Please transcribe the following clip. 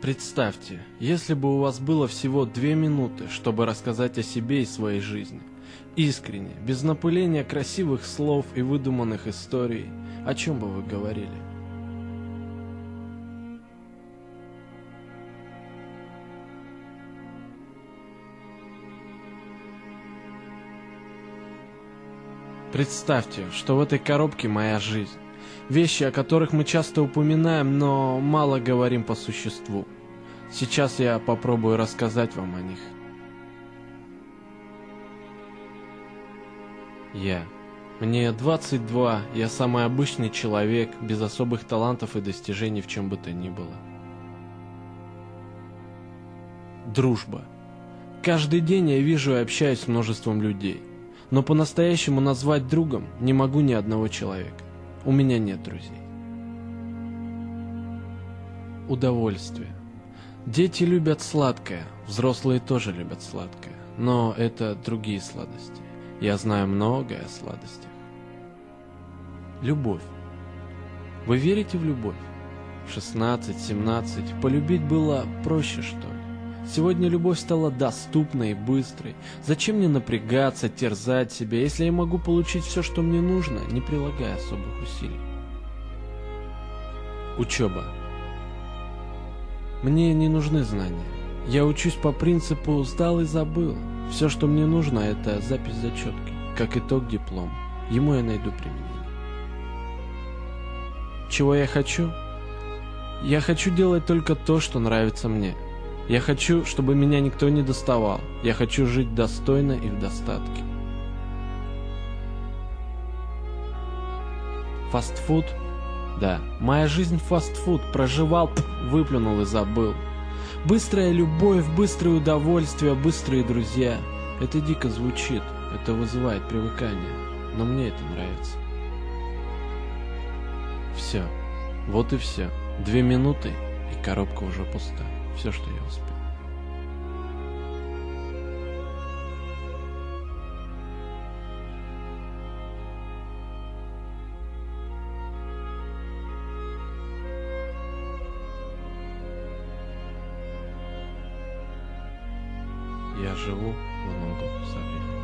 Представьте, если бы у вас было всего 2 минуты, чтобы рассказать о себе и своей жизни. Искренне, без напыления красивых слов и выдуманных историй, о чем бы вы говорили? Представьте, что в этой коробке моя жизнь. Вещи, о которых мы часто упоминаем, но мало говорим по существу. Сейчас я попробую рассказать вам о них. Мне 22, я самый обычный человек, без особых талантов и достижений в чем бы то ни было. Дружба. Каждый день я вижу и общаюсь с множеством людей. Но по-настоящему назвать другом не могу ни одного человека. У меня нет друзей. Удовольствие. Дети любят сладкое, взрослые тоже любят сладкое. Но это другие сладости. Я знаю многое о сладостях. Любовь. Вы верите в любовь? В 16-17 полюбить было проще, что ли? Сегодня любовь стала доступной и быстрой. Зачем мне напрягаться, терзать себя, если я могу получить все, что мне нужно, не прилагая особых усилий? Учеба. Мне не нужны знания. Я учусь по принципу «сдал и забыл». Все, что мне нужно, это запись зачетки. Как итог, диплом. Ему я найду применение. Чего я хочу? Я хочу делать только то, что нравится мне. Я хочу, чтобы меня никто не доставал. Я хочу жить достойно и в достатке. Фастфуд? Да, моя жизнь фастфуд. Проживал, выплюнул и забыл. Быстрая любовь, быстрое удовольствие, быстрые друзья. Это дико звучит, это вызывает привыкание. Но мне это нравится. Все. Вот и все. 2 минуты, и коробка уже пуста. Все, что я успел. Я живу многом со временем.